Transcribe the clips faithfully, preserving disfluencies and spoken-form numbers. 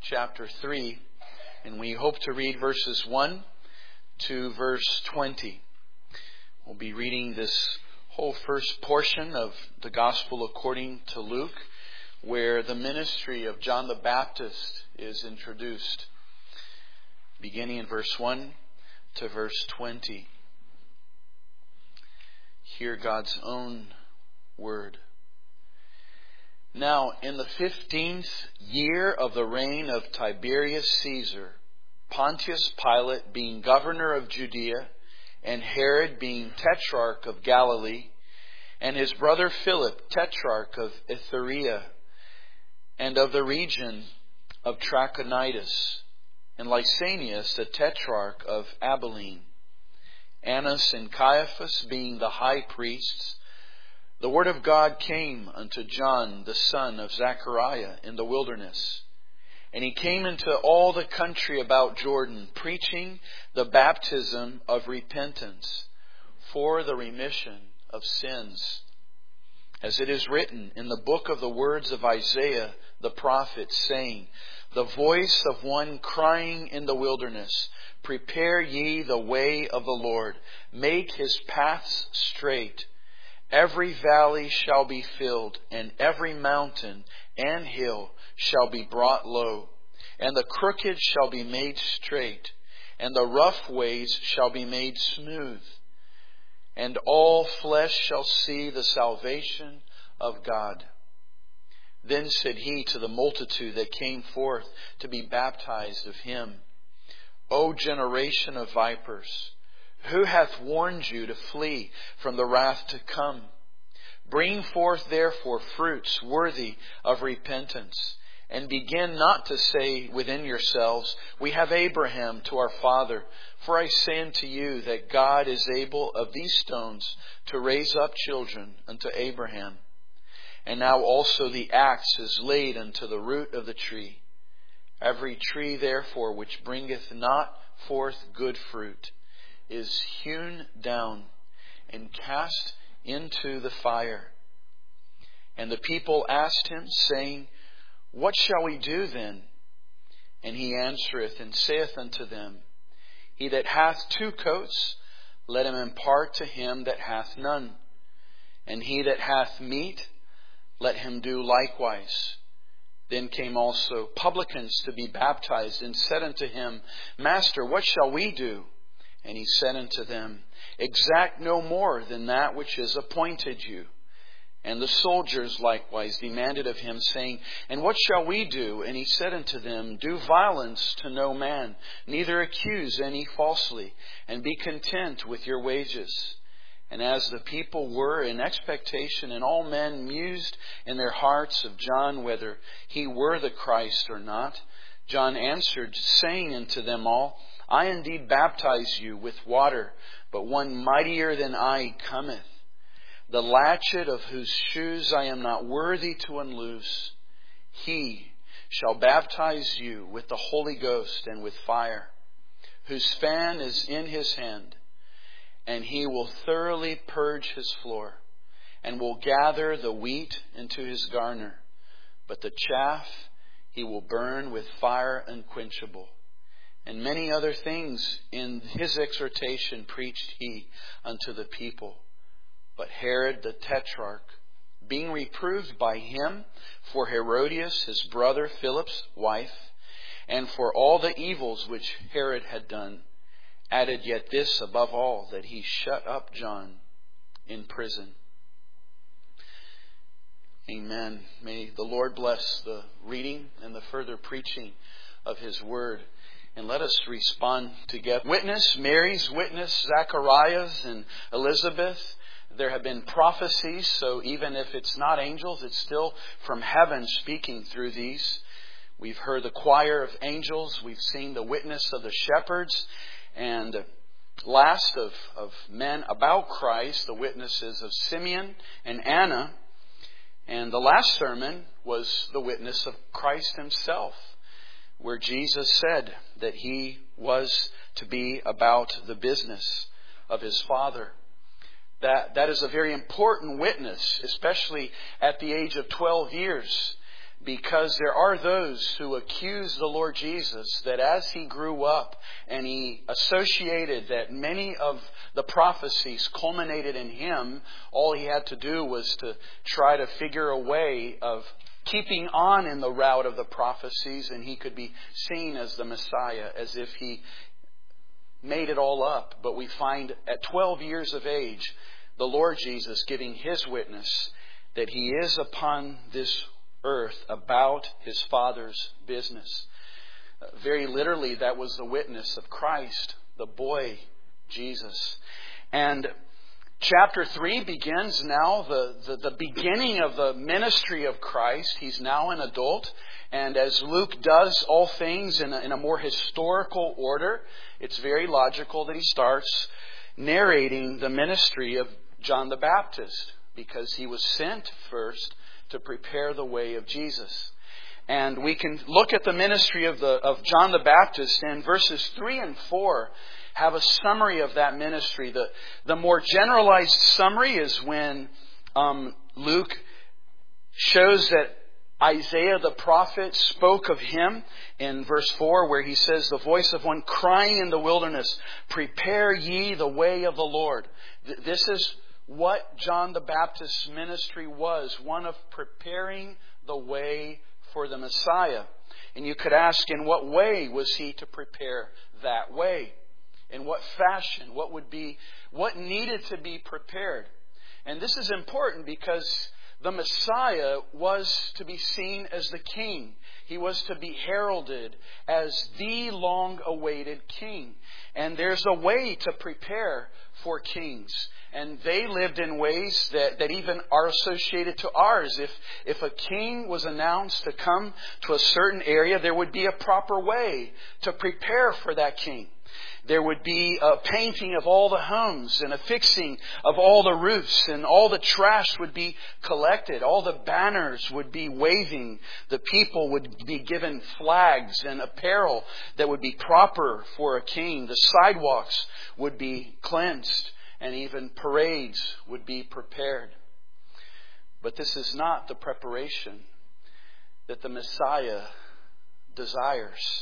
chapter three, and we hope to read verses one to verse twenty. We'll be reading this whole first portion of the Gospel according to Luke, where the ministry of John the Baptist is introduced, beginning in verse one to verse twenty. Hear God's own word. Now, in the fifteenth year of the reign of Tiberius Caesar, Pontius Pilate being governor of Judea, and Herod being tetrarch of Galilee, and his brother Philip, tetrarch of Iturea, and of the region of Trachonitis, and Lysanias, the tetrarch of Abilene, Annas and Caiaphas being the high priests, the word of God came unto John, the son of Zechariah, in the wilderness. And he came into all the country about Jordan, preaching the baptism of repentance for the remission of sins, as it is written in the book of the words of Isaiah the prophet, saying, The voice of one crying in the wilderness, Prepare ye the way of the Lord, make his paths straight. Every valley shall be filled, and every mountain and hill shall be brought low, and the crooked shall be made straight, and the rough ways shall be made smooth, and all flesh shall see the salvation of God. Then said he to the multitude that came forth to be baptized of him, O generation of vipers, who hath warned you to flee from the wrath to come? Bring forth therefore fruits worthy of repentance, and begin not to say within yourselves, We have Abraham to our father. For I say unto you that God is able of these stones to raise up children unto Abraham. And now also the axe is laid unto the root of the tree. Every tree therefore which bringeth not forth good fruit is hewn down and cast into the fire. And the people asked him, saying, What shall we do then? And he answereth and saith unto them, He that hath two coats, let him impart to him that hath none. And he that hath meat, let him do likewise. Then came also publicans to be baptized, and said unto him, Master, what shall we do? And he said unto them, Exact no more than that which is appointed you. And the soldiers likewise demanded of him, saying, And what shall we do? And he said unto them, Do violence to no man, neither accuse any falsely, and be content with your wages. And as the people were in expectation, and all men mused in their hearts of John, whether he were the Christ or not, John answered, saying unto them all, I indeed baptize you with water, but one mightier than I cometh, the latchet of whose shoes I am not worthy to unloose. He shall baptize you with the Holy Ghost and with fire, whose fan is in his hand. And he will thoroughly purge his floor, and will gather the wheat into his garner, but the chaff he will burn with fire unquenchable. And many other things in his exhortation preached he unto the people. But Herod the tetrarch, being reproved by him for Herodias his brother Philip's wife, and for all the evils which Herod had done, added yet this above all, that he shut up John in prison. Amen. May the Lord bless the reading and the further preaching of his word. And let us respond together. Witness, Mary's witness, Zacharias and Elizabeth. There have been prophecies, so even if it's not angels, it's still from heaven speaking through these. We've heard the choir of angels. We've seen the witness of the shepherds. And last of, of men about Christ, the witnesses of Simeon and Anna. And the last sermon was the witness of Christ himself, where Jesus said that he was to be about the business of his Father. That, that is a very important witness, especially at the age of twelve years. because there are those who accuse the Lord Jesus that as He grew up and He associated that many of the prophecies culminated in Him, all He had to do was to try to figure a way of keeping on in the route of the prophecies, and He could be seen as the Messiah, as if He made it all up. But we find at twelve years of age, the Lord Jesus giving His witness that He is upon this earth about His Father's business. Uh, very literally, that was the witness of Christ, the boy Jesus. And chapter three begins now the, the, the beginning of the ministry of Christ. He's now an adult. And as Luke does all things in a, in a more historical order, it's very logical that he starts narrating the ministry of John the Baptist, because he was sent first to prepare the way of Jesus. And we can look at the ministry of the of John the Baptist, and verses three and four have a summary of that ministry. The, the more generalized summary is when um, Luke shows that Isaiah the prophet spoke of him in verse four, where he says, "The voice of one crying in the wilderness, prepare ye the way of the Lord." Th- this is what John the Baptist's ministry was, one of preparing the way for the Messiah. And you could ask, in what way was he to prepare that way? In what fashion? What would be, what needed to be prepared? And this is important because the Messiah was to be seen as the King. He was to be heralded as the long-awaited King. And there's a way to prepare for kings. And they lived in ways that, that even are associated to ours. If, if a king was announced to come to a certain area, there would be a proper way to prepare for that king. There would be a painting of all the homes and a fixing of all the roofs, and all the trash would be collected. All the banners would be waving. The people would be given flags and apparel that would be proper for a king. The sidewalks would be cleansed, and even parades would be prepared. But this is not the preparation that the Messiah desires.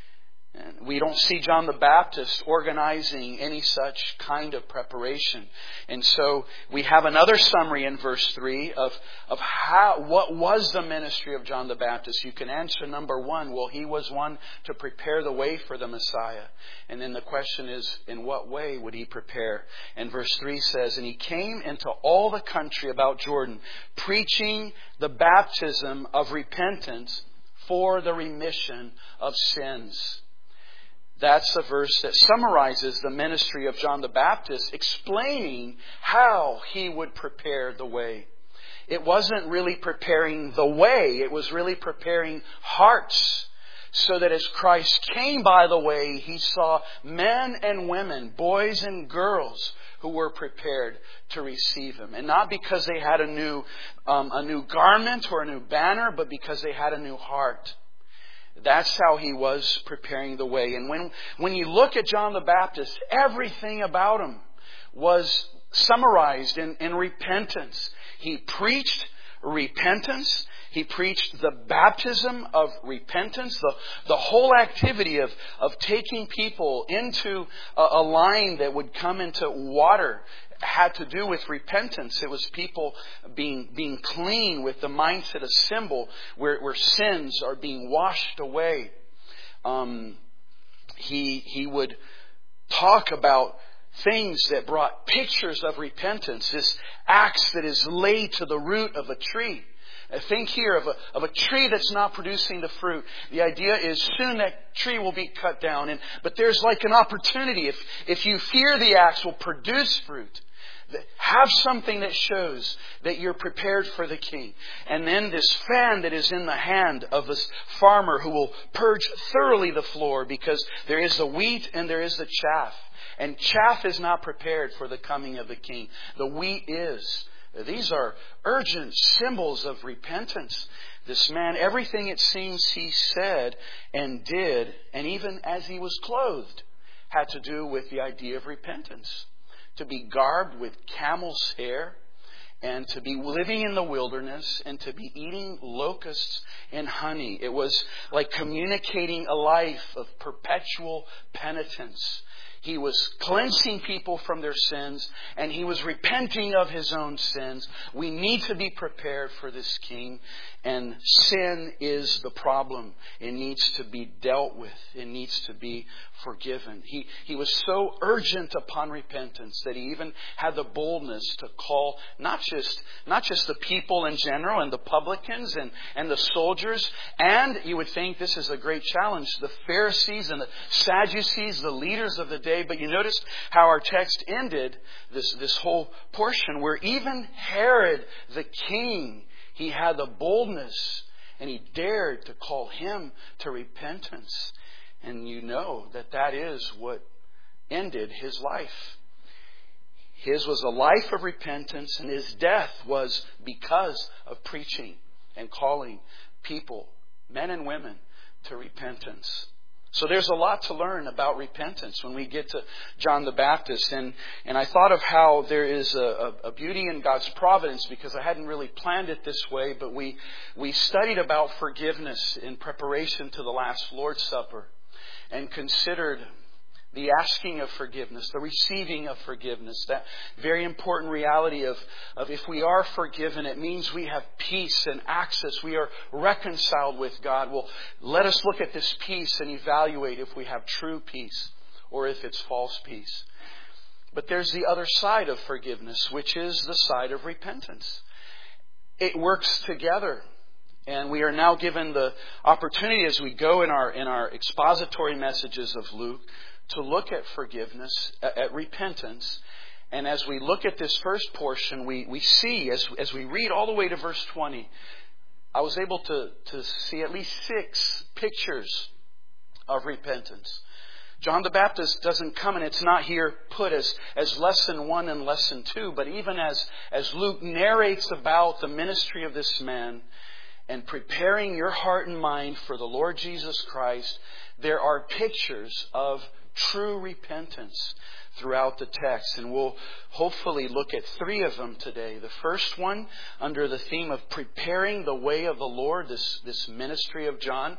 And we don't see John the Baptist organizing any such kind of preparation. And so we have another summary in verse three of, of how, what was the ministry of John the Baptist. You can answer number one, well, he was one to prepare the way for the Messiah. And then the question is, in what way would he prepare? And verse three says, "And he came into all the country about Jordan, preaching the baptism of repentance for the remission of sins." That's a verse that summarizes the ministry of John the Baptist, explaining how he would prepare the way. It wasn't really preparing the way, it was really preparing hearts, so that as Christ came by the way, he saw men and women, boys and girls, who were prepared to receive him. And not because they had a new, um, a new garment or a new banner, but because they had a new heart. That's how he was preparing the way. And when, when you look at John the Baptist, everything about him was summarized in, in repentance. He preached repentance. He preached the baptism of repentance, the, the whole activity of, of taking people into a, a line that would come into water had to do with repentance. It was people being being clean with the mindset, a symbol where, where sins are being washed away. Um, he he would talk about things that brought pictures of repentance. This axe that is laid to the root of a tree. Think here of a, of a tree that's not producing the fruit. The idea is soon that tree will be cut down. And, but there's like an opportunity. If, if you fear the axe will produce fruit, have something that shows that you're prepared for the king. And then this fan that is in the hand of this farmer who will purge thoroughly the floor, because there is the wheat and there is the chaff. And chaff is not prepared for the coming of the king. The wheat is. These are urgent symbols of repentance. This man, everything it seems he said and did, and even as he was clothed, had to do with the idea of repentance. To be garbed with camel's hair and to be living in the wilderness and to be eating locusts and honey. It was like communicating a life of perpetual penitence. He was cleansing people from their sins, and He was repenting of His own sins. We need to be prepared for this King, and sin is the problem. It needs to be dealt with. It needs to be forgiven. He, he was so urgent upon repentance that He even had the boldness to call not just, not just the people in general and the publicans and, and the soldiers, and you would think this is a great challenge, the Pharisees and the Sadducees, the leaders of the day. But you notice how our text ended this, this whole portion where even Herod the king, he had the boldness and he dared to call him to repentance. And you know that that is what ended his life. His was a life of repentance, and his death was because of preaching and calling people, men and women, to repentance. So there's a lot to learn about repentance when we get to John the Baptist. And, and I thought of how there is a, a beauty in God's providence, because I hadn't really planned it this way, but we, we studied about forgiveness in preparation to the last Lord's Supper and considered the asking of forgiveness, the receiving of forgiveness, that very important reality of, of if we are forgiven, it means we have peace and access. We are reconciled with God. Well, let us look at this peace and evaluate if we have true peace or if it's false peace. But there's the other side of forgiveness, which is the side of repentance. It works together. And we are now given the opportunity as we go in our, in our expository messages of Luke to look at forgiveness, at repentance. And as we look at this first portion, we, we see, as, as we read all the way to verse twenty, I was able to, to see at least six pictures of repentance. John the Baptist doesn't come, and it's not here put as, as lesson one and lesson two, but even as, as Luke narrates about the ministry of this man and preparing your heart and mind for the Lord Jesus Christ, there are pictures of true repentance throughout the text. And we'll hopefully look at three of them today. The first one, under the theme of preparing the way of the Lord, this, this ministry of John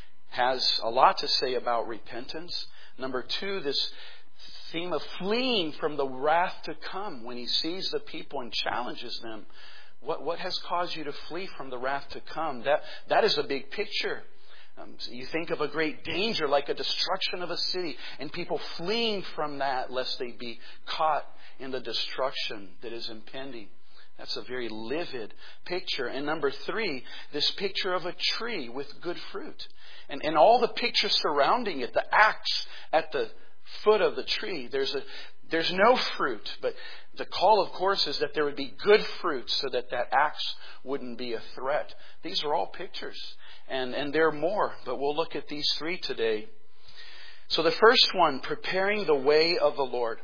has a lot to say about repentance. Number two, this theme of fleeing from the wrath to come when he sees the people and challenges them. What, what has caused you to flee from the wrath to come? That, that is a big picture. Um, so you think of a great danger like a destruction of a city and people fleeing from that lest they be caught in the destruction that is impending. That's a very livid picture. And number three, this picture of a tree with good fruit. And, and all the pictures surrounding it, the axe at the foot of the tree. There's a There's no fruit, but the call, of course, is that there would be good fruit so that that axe wouldn't be a threat. These are all pictures, and, and there are more, but we'll look at these three today. So the first one, preparing the way of the Lord.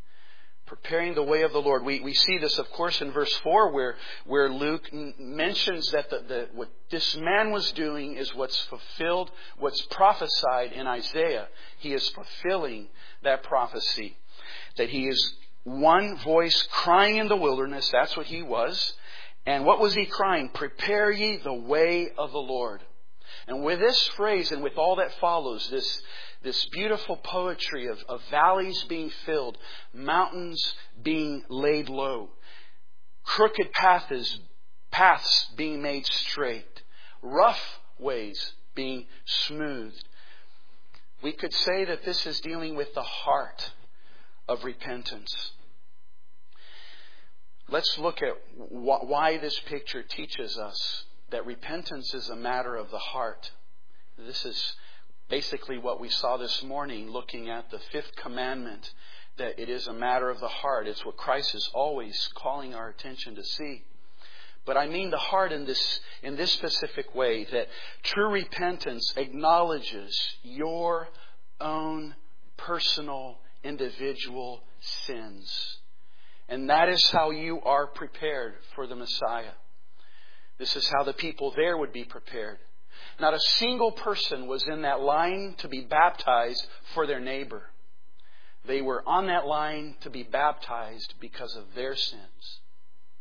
Preparing the way of the Lord. We we see this, of course, in verse four, where where Luke n- mentions that the, the what this man was doing is what's fulfilled, what's prophesied in Isaiah. He is fulfilling that prophecy. That he is one voice crying in the wilderness. That's what he was. And what was he crying? Prepare ye the way of the Lord. And with this phrase and with all that follows, this, this beautiful poetry of, of valleys being filled, mountains being laid low, crooked paths, paths being made straight, rough ways being smoothed. We could say that this is dealing with the heart of repentance. Let's look at wh- why this picture teaches us that repentance is a matter of the heart. This is basically what we saw this morning looking at the fifth commandment, that it is a matter of the heart. It's what Christ is always calling our attention to see. But I mean the heart in this, in this specific way, that true repentance acknowledges your own personal individual sins. And that is how you are prepared for the Messiah. This is how the people there would be prepared. Not a single person was in that line to be baptized for their neighbor. They were on that line to be baptized because of their sins.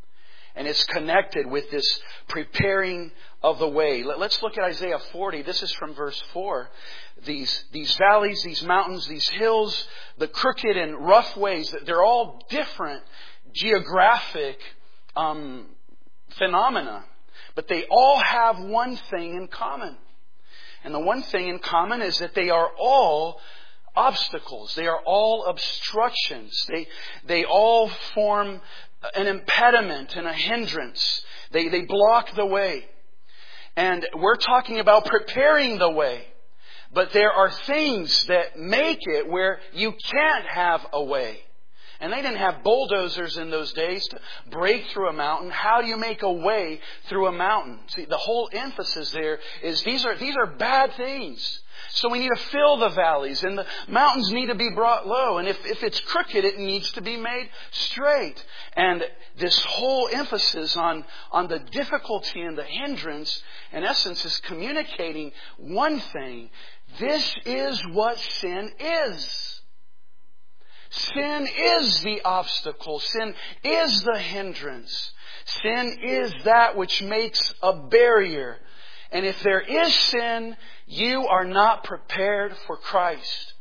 And it's connected with this preparing of the way. Let's look at Isaiah forty. This is from verse four. These, these valleys, these mountains, these hills, the crooked and rough ways, they're all different geographic um, phenomena. But they all have one thing in common. And the one thing in common is that they are all obstacles. They are all obstructions. They, they all form an impediment and a hindrance. They, they block the way. And we're talking about preparing the way. But there are things that make it where you can't have a way. And they didn't have bulldozers in those days to break through a mountain. How do you make a way through a mountain? See, the whole emphasis there is these are, these are bad things. So we need to fill the valleys, and the mountains need to be brought low. And if, if it's crooked, it needs to be made straight. And this whole emphasis on, on the difficulty and the hindrance, in essence, is communicating one thing. This is what sin is. Sin is the obstacle. Sin is the hindrance. Sin is that which makes a barrier. And if there is sin, you are not prepared for Christ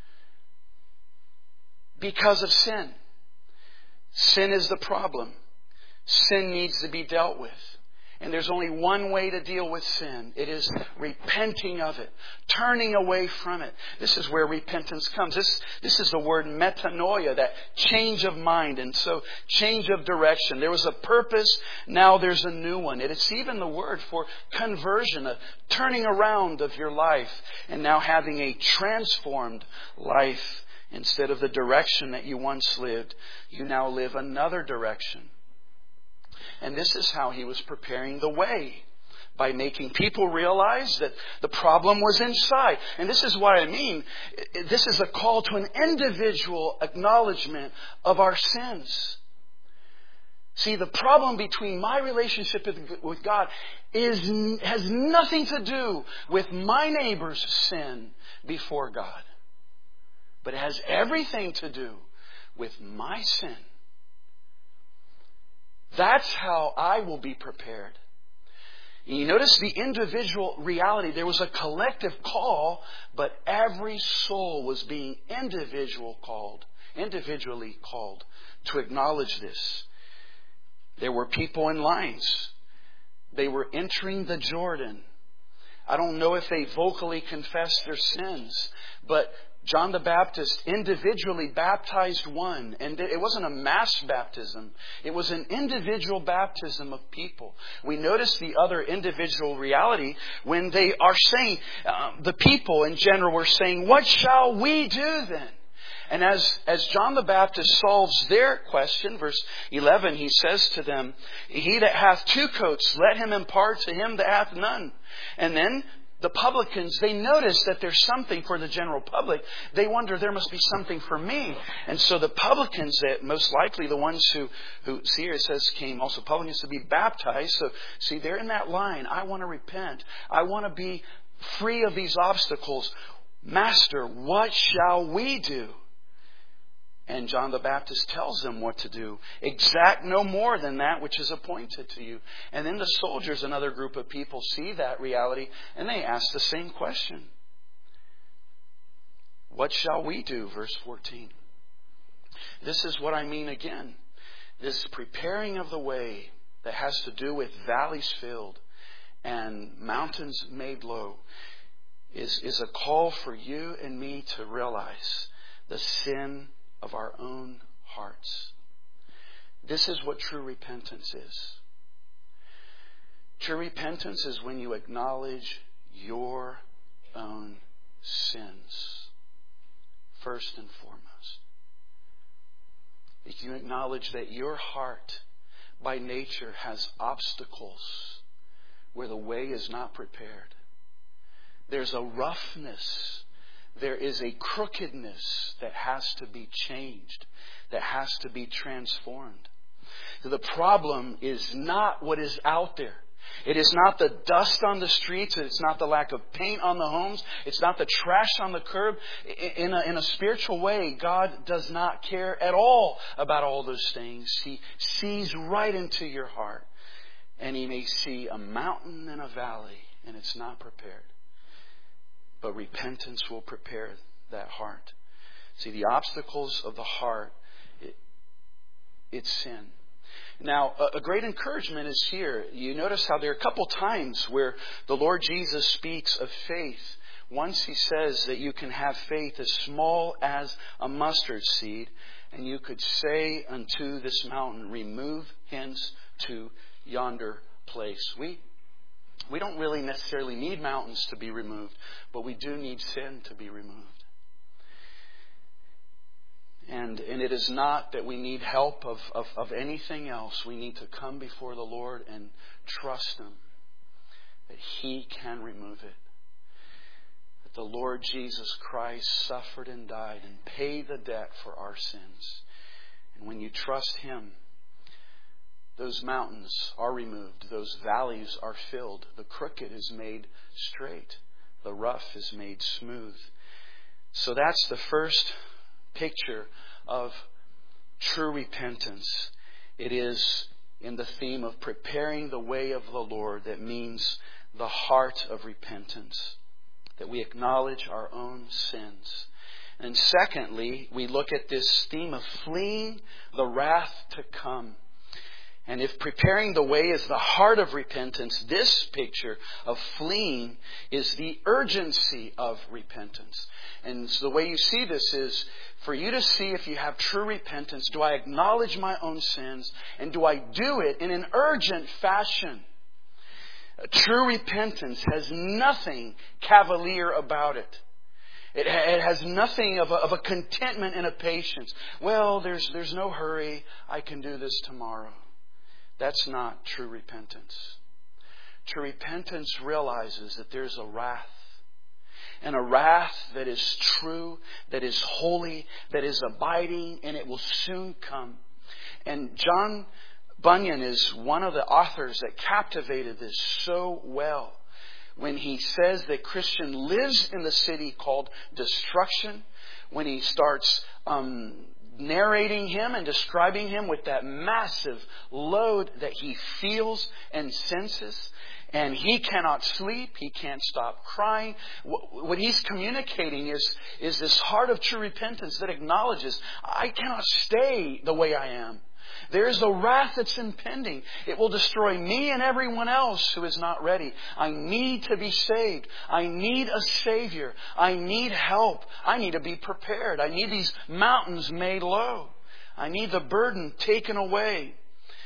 because of sin. Sin is the problem. Sin needs to be dealt with. And there's only one way to deal with sin. It is repenting of it. Turning away from it. This is where repentance comes. This, this is the word metanoia, that change of mind. And so, change of direction. There was a purpose, now there's a new one. It's even the word for conversion, a turning around of your life. And now having a transformed life. Instead of the direction that you once lived, you now live another direction. And this is how he was preparing the way. By making people realize that the problem was inside. And this is what I mean. This is a call to an individual acknowledgement of our sins. See, the problem between my relationship with God is, has nothing to do with my neighbor's sin before God. But it has everything to do with my sin. That's how I will be prepared. And you notice the individual reality. There was a collective call, but every soul was being individual called, individually called to acknowledge this. There were people in lines. They were entering the Jordan. I don't know if they vocally confessed their sins, but John the Baptist individually baptized one. And it wasn't a mass baptism. It was an individual baptism of people. We notice the other individual reality when they are saying, uh, the people in general were saying, what shall we do then? And as, as John the Baptist solves their question, verse eleven, he says to them, he that hath two coats, let him impart to him that hath none. And then the publicans, they notice that there's something for the general public. They wonder, there must be something for me. And so the publicans, that most likely the ones who, who see here it says came also publicans to be baptized. So see, they're in that line. I want to repent. I want to be free of these obstacles. Master, what shall we do? And John the Baptist tells them what to do. Exact no more than that which is appointed to you. And then the soldiers, another group of people, see that reality and they ask the same question. What shall we do? Verse fourteen. This is what I mean again. This preparing of the way that has to do with valleys filled and mountains made low is, is a call for you and me to realize the sin of our own hearts. This is what true repentance is. True repentance is when you acknowledge your own sins, first and foremost. If you acknowledge that your heart by nature has obstacles where the way is not prepared. There's a roughness. There is a crookedness that has to be changed, that has to be transformed. The problem is not what is out there. It is not the dust on the streets. It's not the lack of paint on the homes. It's not the trash on the curb. In a, in a spiritual way, God does not care at all about all those things. He sees right into your heart. And He may see a mountain and a valley, and it's not prepared. But repentance will prepare that heart. See, the obstacles of the heart, it, it's sin. Now, a great encouragement is here. You notice how there are a couple times where the Lord Jesus speaks of faith. Once He says that you can have faith as small as a mustard seed, and you could say unto this mountain, remove hence to yonder place. We, we don't really necessarily need mountains to be removed, but we do need sin to be removed. And, and it is not that we need help of, of, of anything else. We need to come before the Lord and trust Him that He can remove it. That the Lord Jesus Christ suffered and died and paid the debt for our sins. And when you trust Him, those mountains are removed. Those valleys are filled. The crooked is made straight. The rough is made smooth. So that's the first picture of true repentance. It is in the theme of preparing the way of the Lord. That means the heart of repentance, that we acknowledge our own sins. And secondly, we look at this theme of fleeing the wrath to come. And if preparing the way is the heart of repentance, this picture of fleeing is the urgency of repentance. And so the way you see this is for you to see if you have true repentance. Do I acknowledge my own sins? And do I do it in an urgent fashion? True repentance has nothing cavalier about it. It, it has nothing of a, of a contentment and a patience. Well, there's, there's no hurry. I can do this tomorrow. That's not true repentance. True repentance realizes that there's a wrath. And a wrath that is true, that is holy, that is abiding, and it will soon come. And John Bunyan is one of the authors that captivated this so well when he says that Christian lives in the city called destruction, when he starts um, narrating him and describing him with that massive load that he feels and senses. And he cannot sleep. He can't stop crying. What he's communicating is, is this heart of true repentance that acknowledges, I cannot stay the way I am. There is a wrath that's impending. It will destroy me and everyone else who is not ready. I need to be saved. I need a Savior. I need help. I need to be prepared. I need these mountains made low. I need the burden taken away.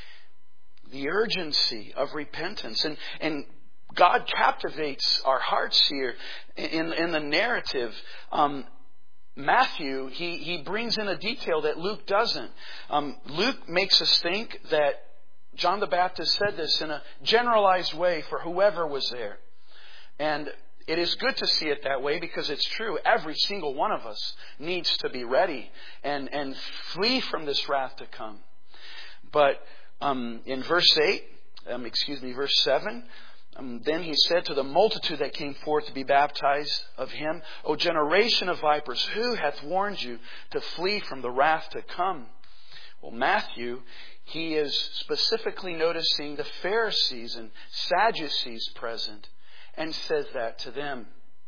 The urgency of repentance. And, and God captivates our hearts here in, in the narrative. Um, Matthew, he, he brings in a detail that Luke doesn't. Um, Luke makes us think that John the Baptist said this in a generalized way for whoever was there. And it is good to see it that way because it's true. Every single one of us needs to be ready and, and flee from this wrath to come. But um, in verse eight, um, excuse me, verse seven, Um, then he said to the multitude that came forth to be baptized of him, O generation of vipers, who hath warned you to flee from the wrath to come? Well, Matthew, he is specifically noticing the Pharisees and Sadducees present and says that to them.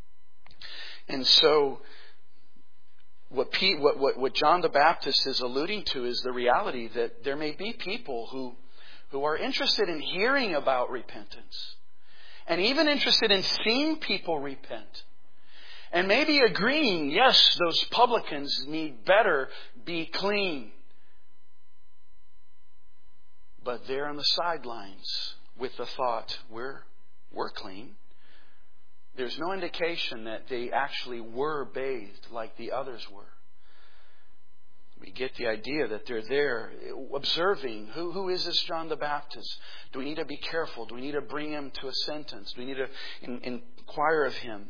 And so what, Pete, what, what, what John the Baptist is alluding to is the reality that there may be people who, who are interested in hearing about repentance. And even interested in seeing people repent. And maybe agreeing, yes, those publicans need better be clean. But they're on the sidelines with the thought, we're, we're clean. There's no indication that they actually were bathed like the others were. We get the idea that they're there observing, who, who is this John the Baptist? Do we need to be careful? Do we need to bring him to a sentence? Do we need to in, inquire of him?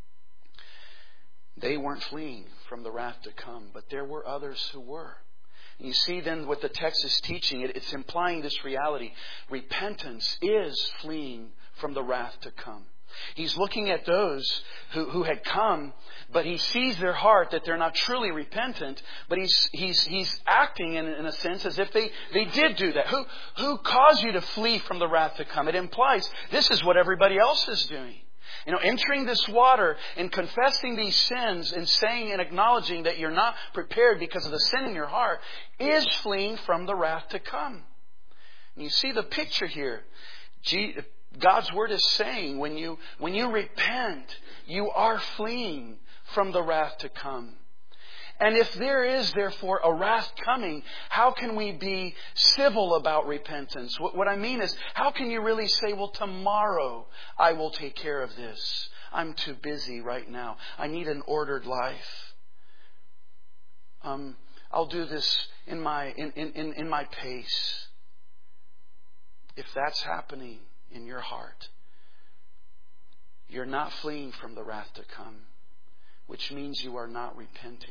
They weren't fleeing from the wrath to come, but there were others who were. You see then what the text is teaching. It, it's implying this reality. Repentance is fleeing from the wrath to come. He's looking at those who, who had come, but he sees their heart that they're not truly repentant, but he's he's he's acting in, in a sense as if they, they did do that. Who who caused you to flee from the wrath to come? It implies this is what everybody else is doing. You know, entering this water and confessing these sins and saying and acknowledging that you're not prepared because of the sin in your heart is fleeing from the wrath to come. And you see the picture here. God's Word is saying when you, when you repent, you are fleeing from the wrath to come. And if there is, therefore, a wrath coming, how can we be civil about repentance? What, what I mean is, how can you really say, well, tomorrow I will take care of this. I'm too busy right now. I need an ordered life. Um, I'll do this in my, in, in, in my pace. If that's happening in your heart, you're not fleeing from the wrath to come, which means you are not repenting.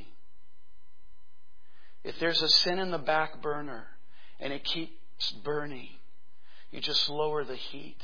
If there's a sin in the back burner and it keeps burning, you just lower the heat.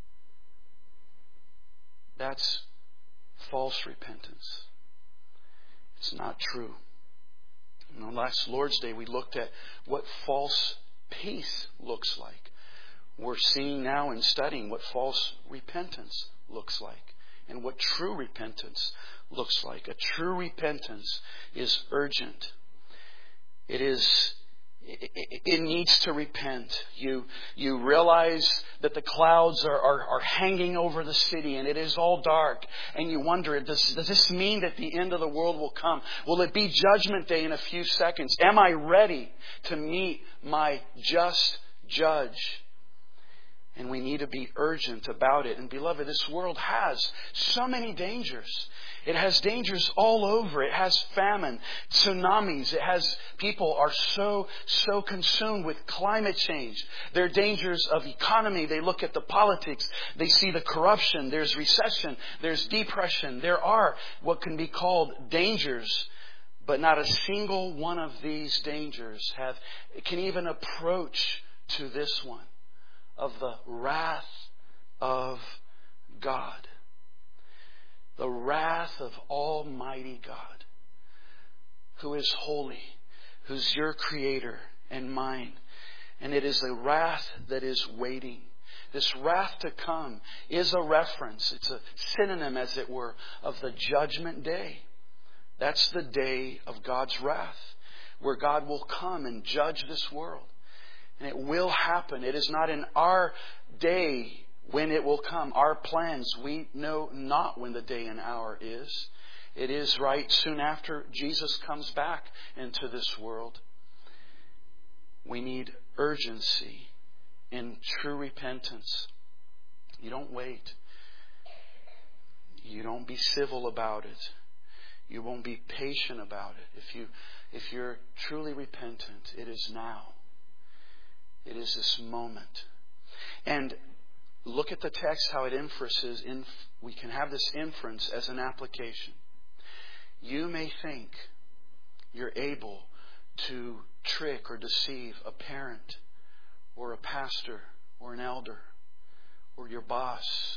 That's false repentance. It's not true. And on last Lord's Day, we looked at what false peace looks like. We're seeing now and studying what false repentance looks like and what true repentance looks like. A true repentance is urgent. It is, it needs to repent. You, you realize that the clouds are, are, are hanging over the city and it is all dark. And you wonder, does, does this mean that the end of the world will come? Will it be judgment day in a few seconds? Am I ready to meet my just judge? And we need to be urgent about it. And beloved, this world has so many dangers. It has dangers all over. It has famine, tsunamis. It has people are so, so consumed with climate change. There are dangers of economy. They look at the politics. They see the corruption. There's recession. There's depression. There are what can be called dangers. But not a single one of these dangers have can even approach to this one of the wrath of God. The wrath of Almighty God, who is holy, who's your Creator and mine. And it is a wrath that is waiting. This wrath to come is a reference, it's a synonym, as it were, of the judgment day. That's the day of God's wrath, where God will come and judge this world. And it will happen. It is not in our day when it will come. Our plans, we know not when the day and hour is. It is right soon after Jesus comes back into this world. We need urgency in true repentance. You don't wait. You don't be civil about it. You won't be patient about it. If you, if you're truly repentant, it is now. It is this moment. And look at the text, how it inferences. In, we can have this inference as an application. You may think you're able to trick or deceive a parent or a pastor or an elder or your boss.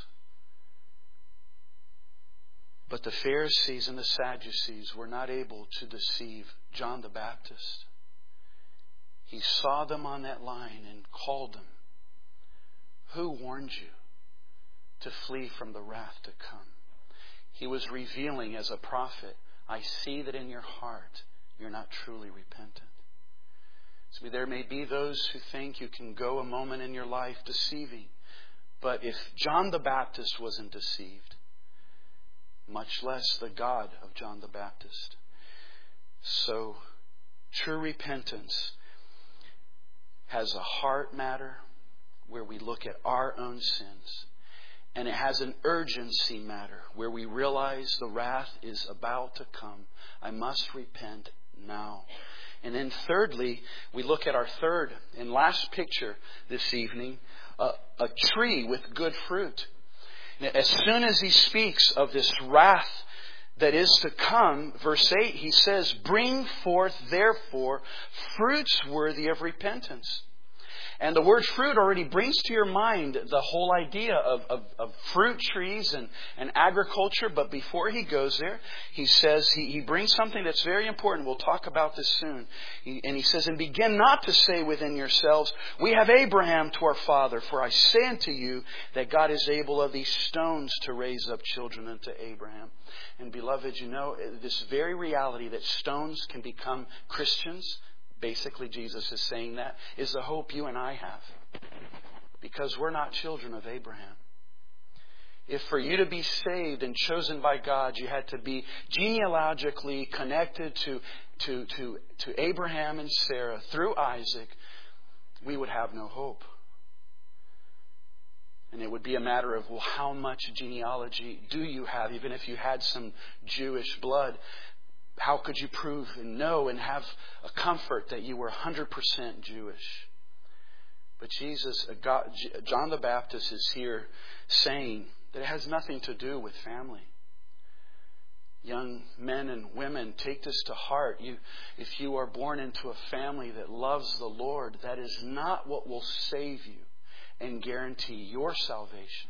But the Pharisees and the Sadducees were not able to deceive John the Baptist. He saw them on that line and called them. Who warned you to flee from the wrath to come? He was revealing as a prophet, I see that in your heart you're not truly repentant. So there may be those who think you can go a moment in your life deceiving. But if John the Baptist wasn't deceived, much less the God of John the Baptist. So true repentance has a heart matter where we look at our own sins. And it has an urgency matter where we realize the wrath is about to come. I must repent now. And then thirdly, we look at our third and last picture this evening, a, a tree with good fruit. As soon as he speaks of this wrath that is to come, verse eight, he says, bring forth therefore fruits worthy of repentance. And the word fruit already brings to your mind the whole idea of, of, of fruit trees and, and agriculture. But before he goes there, he says, he, he brings something that's very important. We'll talk about this soon. He, and he says, and begin not to say within yourselves, we have Abraham to our father. For I say unto you that God is able of these stones to raise up children unto Abraham. And beloved, you know, this very reality that stones can become Christians, basically, Jesus is saying that, is the hope you and I have. Because we're not children of Abraham. If for you to be saved and chosen by God, you had to be genealogically connected to, to, to, to Abraham and Sarah through Isaac, we would have no hope. And it would be a matter of, well, how much genealogy do you have? Even if you had some Jewish blood, how could you prove and know and have a comfort that you were one hundred percent Jewish? But Jesus, God, John the Baptist is here saying that it has nothing to do with family. Young men and women, take this to heart. You, if you are born into a family that loves the Lord, that is not what will save you and guarantee your salvation.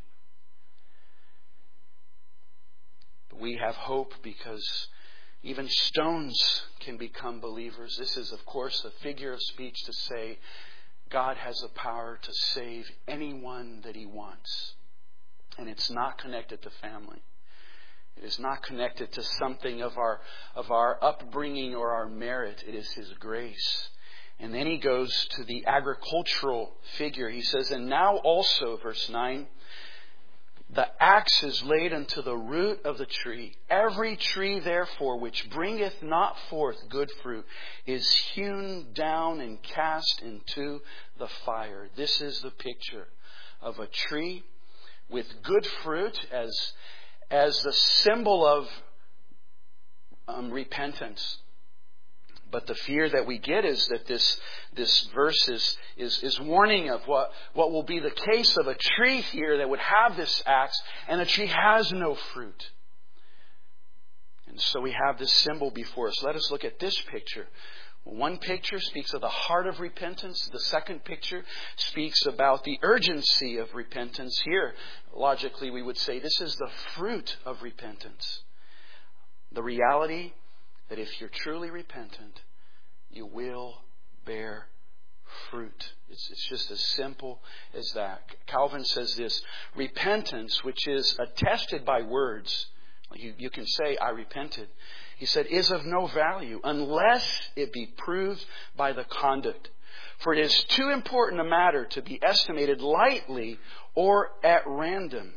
But we have hope because even stones can become believers. This is, of course, a figure of speech to say God has the power to save anyone that He wants. And it's not connected to family. It is not connected to something of our, of our upbringing or our merit. It is His grace. And then he goes to the agricultural figure. He says, and now also, verse nine, the axe is laid unto the root of the tree. Every tree, therefore, which bringeth not forth good fruit is hewn down and cast into the fire. This is the picture of a tree with good fruit as, as the symbol of um, repentance. But the fear that we get is that this, this verse is, is, is warning of what, what will be the case of a tree here that would have this axe, and the tree has no fruit. And so we have this symbol before us. Let us look at this picture. One picture speaks of the heart of repentance. The second picture speaks about the urgency of repentance. Here, logically, we would say this is the fruit of repentance. The reality that if you're truly repentant, you will bear fruit. It's, it's just as simple as that. Calvin says this, repentance, which is attested by words, you, you can say, I repented. He said, is of no value unless it be proved by the conduct. For it is too important a matter to be estimated lightly or at random.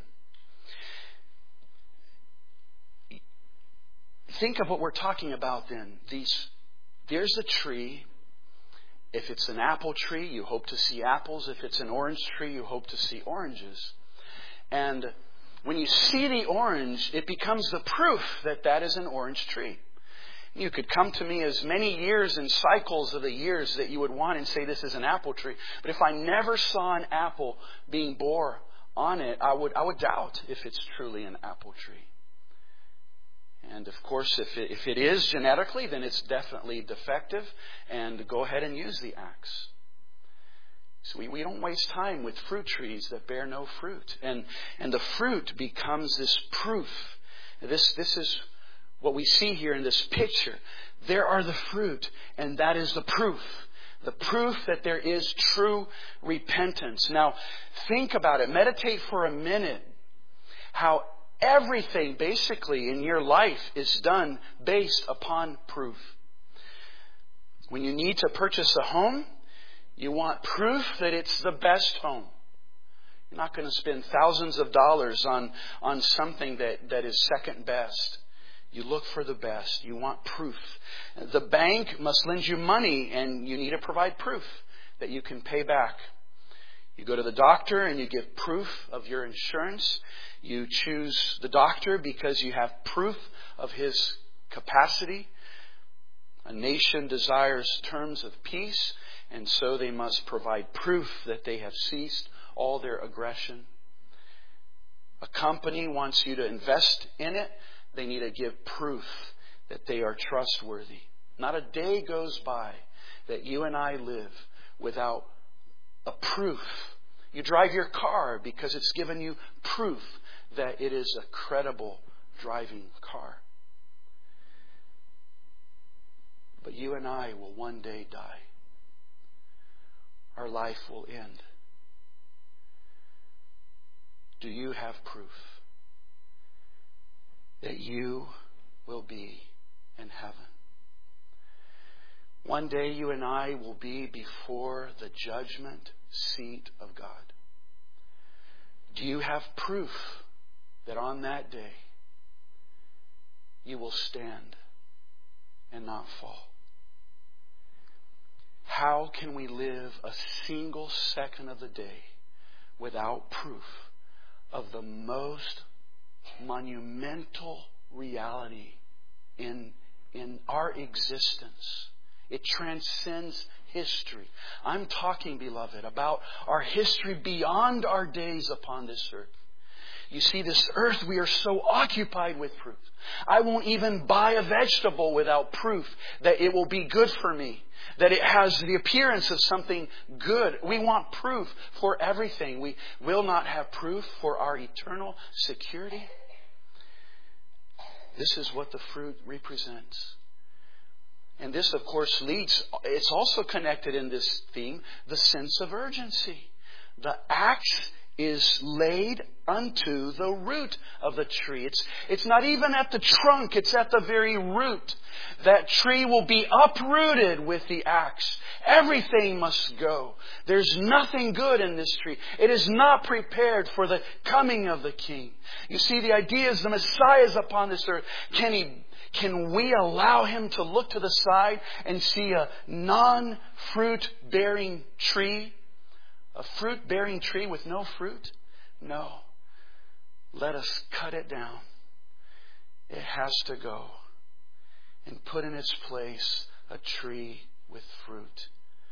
Think of what we're talking about then. These, there's a tree. If it's an apple tree, you hope to see apples. If it's an orange tree, you hope to see oranges. And when you see the orange, it becomes the proof that that is an orange tree. You could come to me as many years and cycles of the years that you would want and say this is an apple tree. But if I never saw an apple being bore on it, I would, I would doubt if it's truly an apple tree. And of course, if it, if it is genetically, then it's definitely defective. And go ahead and use the axe. So we, we don't waste time with fruit trees that bear no fruit. And and the fruit becomes this proof. This this is what we see here in this picture. There are the fruit, and that is the proof. The proof that there is true repentance. Now, think about it. Meditate for a minute how everything basically in your life is done based upon proof. When you need to purchase a home, you want proof that it's the best home. You're not going to spend thousands of dollars on, on something that, that is second best. You look for the best. You want proof. The bank must lend you money, and you need to provide proof that you can pay back. You go to the doctor and you give proof of your insurance. You choose the doctor because you have proof of his capacity. A nation desires terms of peace, and so they must provide proof that they have ceased all their aggression. A company wants you to invest in it. They need to give proof that they are trustworthy. Not a day goes by that you and I live without a proof. You drive your car because it's given you proof that it is a credible driving car. But you and I will one day die. Our life will end. Do you have proof that you will be in heaven? One day you and I will be before the judgment seat of God. Do you have proof that on that day you will stand and not fall? How can we live a single second of the day without proof of the most monumental reality in, in our existence? It transcends history. I'm talking, beloved, about our history beyond our days upon this earth. You see, this earth, we are so occupied with proof. I won't even buy a vegetable without proof that it will be good for me, that it has the appearance of something good. We want proof for everything. We will not have proof for our eternal security. This is what the fruit represents. And this, of course, leads, it's also connected in this theme, the sense of urgency. The axe is laid unto the root of the tree. It's, it's not even at the trunk, it's at the very root. That tree will be uprooted with the axe. Everything must go. There's nothing good in this tree. It is not prepared for the coming of the King. You see, the idea is the Messiah is upon this earth. Can He Can we allow Him to look to the side and see a non-fruit bearing tree? A fruit bearing tree with no fruit? No. Let us cut it down. It has to go. And put in its place a tree with fruit.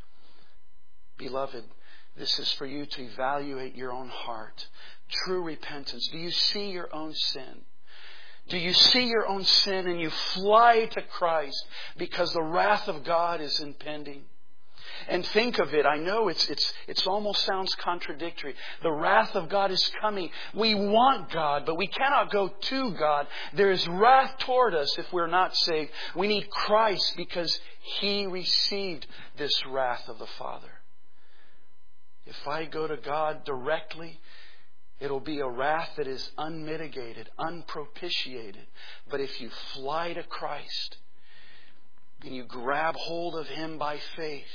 Beloved, this is for you to evaluate your own heart. True repentance. Do you see your own sin? Do you see your own sin and you fly to Christ because the wrath of God is impending? And think of it. I know it's it's it's almost sounds contradictory. The wrath of God is coming. We want God, but we cannot go to God. There is wrath toward us if we're not saved. We need Christ because He received this wrath of the Father. If I go to God directly, it'll be a wrath that is unmitigated, unpropitiated. But if you fly to Christ and you grab hold of Him by faith,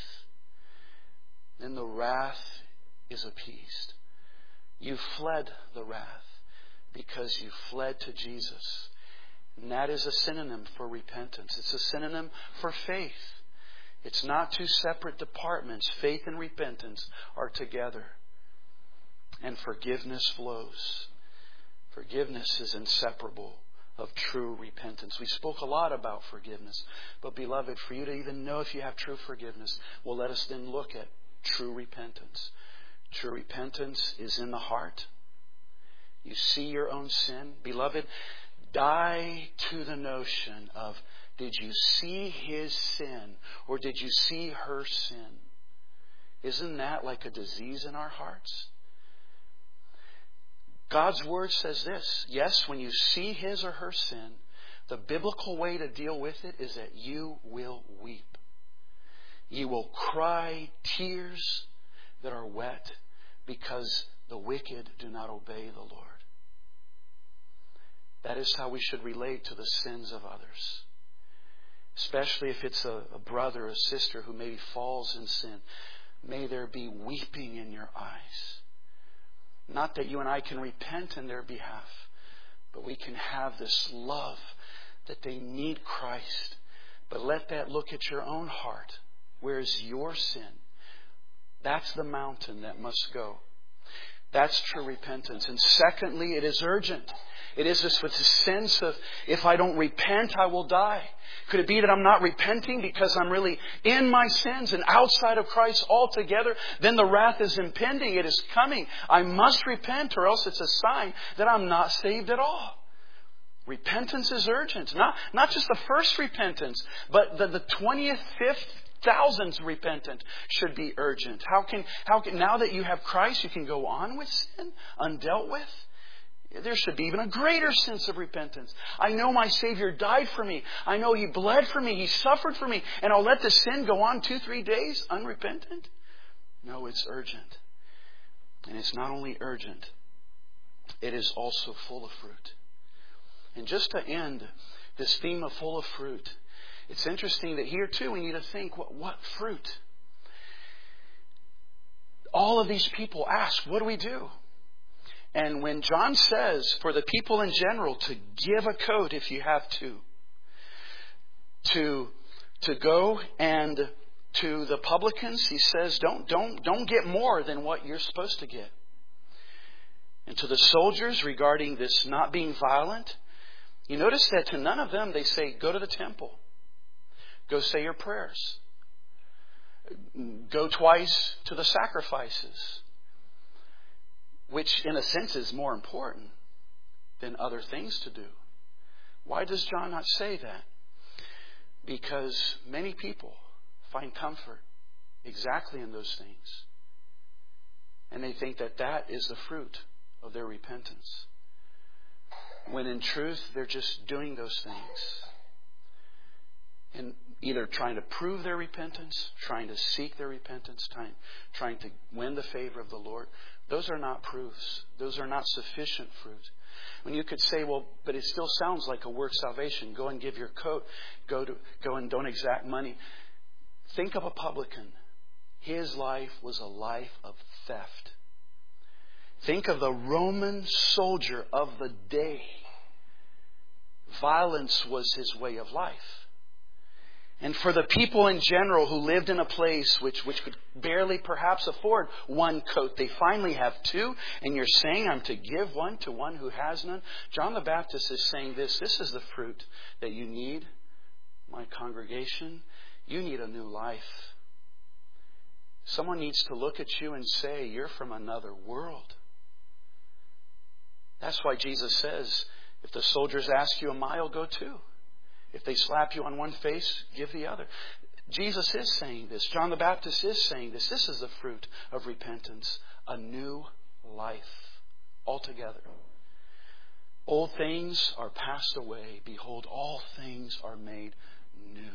then the wrath is appeased. You fled the wrath because you fled to Jesus. And that is a synonym for repentance. It's a synonym for faith. It's not two separate departments. Faith and repentance are together. And forgiveness flows. Forgiveness is inseparable of true repentance. We spoke a lot about forgiveness. But beloved, for you to even know if you have true forgiveness, well, let us then look at true repentance. True repentance is in the heart. You see your own sin. Beloved, die to the notion of, did you see his sin or did you see her sin? Isn't that like a disease in our hearts? God's Word says this. Yes, when you see his or her sin, the biblical way to deal with it is that you will weep. You will cry tears that are wet because the wicked do not obey the Lord. That is how we should relate to the sins of others. Especially if it's a, a brother or sister who maybe falls in sin. May there be weeping in your eyes. Not that you and I can repent in their behalf, but we can have this love that they need Christ. But let that look at your own heart. Where is your sin? That's the mountain that must go. That's true repentance. And secondly, it is urgent. It is this with the sense of, if I don't repent, I will die. Could it be that I'm not repenting because I'm really in my sins and outside of Christ altogether? Then the wrath is impending. It is coming. I must repent or else it's a sign that I'm not saved at all. Repentance is urgent. Not, not just the first repentance, but the, the twentieth, fifth, thousands repentant should be urgent. How can, how can, now that you have Christ, you can go on with sin undealt with? There should be even a greater sense of repentance. I know my Savior died for me. I know He bled for me. He suffered for me. And I'll let the sin go on two, three days unrepentant? No, it's urgent. And it's not only urgent, it is also full of fruit. And just to end this theme of full of fruit, it's interesting that here too we need to think, what, what fruit? All of these people ask, what do we do? And when John says for the people in general to give a coat if you have to, to, to go and to the publicans, he says, don't, don't, don't get more than what you're supposed to get. And to the soldiers regarding this not being violent, you notice that to none of them they say, go to the temple. Go say your prayers. Go twice to the sacrifices. Which in a sense is more important than other things to do. Why does John not say that? Because many people find comfort exactly in those things. And they think that that is the fruit of their repentance. When in truth, they're just doing those things. And either trying to prove their repentance, trying to seek their repentance, trying, trying to win the favor of the Lord. Those are not proofs. Those are not sufficient fruit. When you could say, well, but it still sounds like a work salvation. Go and give your coat. Go to go and don't exact money. Think of a publican. His life was a life of theft. Think of the Roman soldier of the day. Violence was his way of life. And for the people in general who lived in a place which, which could barely perhaps afford one coat, they finally have two, and you're saying I'm to give one to one who has none. John the Baptist is saying this. This is the fruit that you need, my congregation. You need a new life. Someone needs to look at you and say, you're from another world. That's why Jesus says, if the soldiers ask you a mile, go two. If they slap you on one face, give the other. Jesus is saying this. John the Baptist is saying this. This is the fruit of repentance. A new life altogether. Old things are passed away. Behold, all things are made new.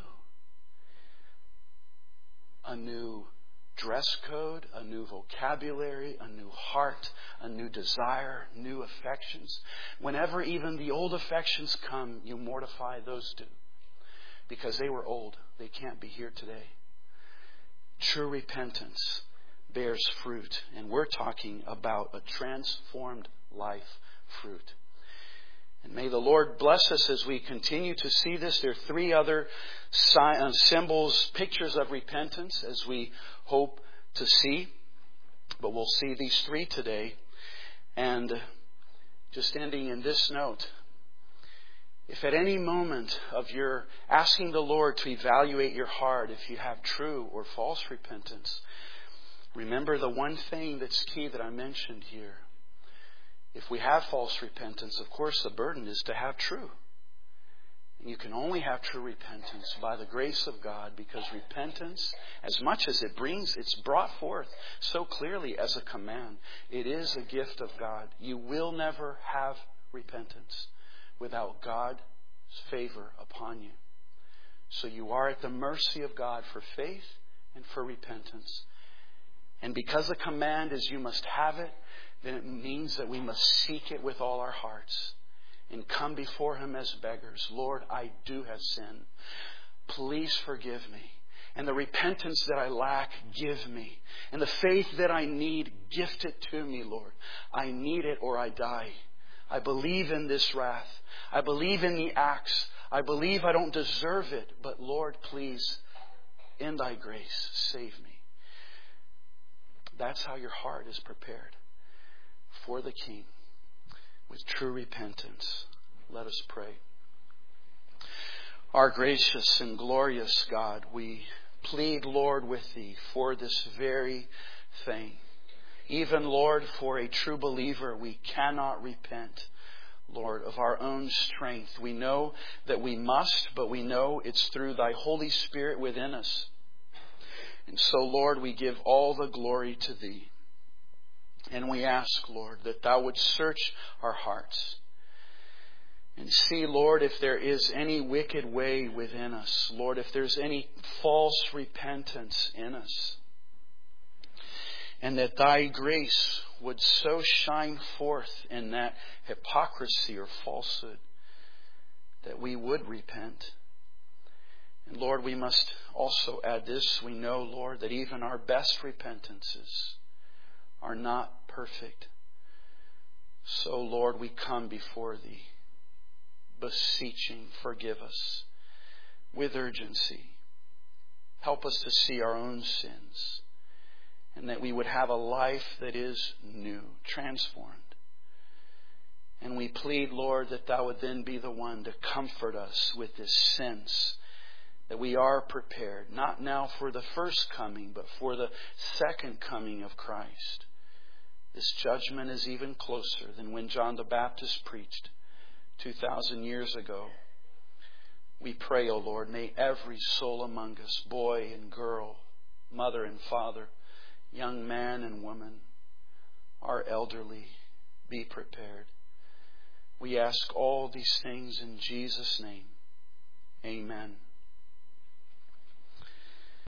A new dress code, a new vocabulary, a new heart, a new desire, new affections. Whenever even the old affections come, you mortify those two. Because they were old. They can't be here today. True repentance bears fruit. And we're talking about a transformed life fruit. And may the Lord bless us as we continue to see this. There are three other symbols, pictures of repentance as we hope to see. But we'll see these three today. And just ending in this note. If at any moment of your asking the Lord to evaluate your heart, if you have true or false repentance, remember the one thing that's key that I mentioned here. If we have false repentance, of course the burden is to have true. And you can only have true repentance by the grace of God, because repentance, as much as it brings, it's brought forth so clearly as a command. It is a gift of God. You will never have repentance without God's favor upon you. So you are at the mercy of God for faith and for repentance. And because the command is you must have it, then it means that we must seek it with all our hearts and come before Him as beggars. Lord, I do have sinned. Please forgive me. And the repentance that I lack, give me. And the faith that I need, gift it to me, Lord. I need it or I die. I believe in this wrath. I believe in the axe. I believe I don't deserve it. But Lord, please, in Thy grace, save me. That's how your heart is prepared for the King with true repentance. Let us pray. Our gracious and glorious God, we plead, Lord, with Thee for this very thing. Even, Lord, for a true believer, we cannot repent. Lord, of our own strength. We know that we must, but we know it's through Thy Holy Spirit within us. And so, Lord, we give all the glory to Thee. And we ask, Lord, that Thou would search our hearts and see, Lord, if there is any wicked way within us. Lord, if there's any false repentance in us. And that Thy grace would so shine forth in that hypocrisy or falsehood that we would repent. And Lord, we must also add this. We know, Lord, that even our best repentances are not perfect. So, Lord, we come before Thee, beseeching, forgive us with urgency. Help us to see our own sins, and that we would have a life that is new, transformed. And we plead, Lord, that Thou would then be the one to comfort us with this sense that we are prepared, not now for the first coming, but for the second coming of Christ. This judgment is even closer than when John the Baptist preached two thousand years ago. We pray, O Lord, may every soul among us, boy and girl, mother and father, young man and woman, our elderly, be prepared. We ask all these things in Jesus' name. Amen.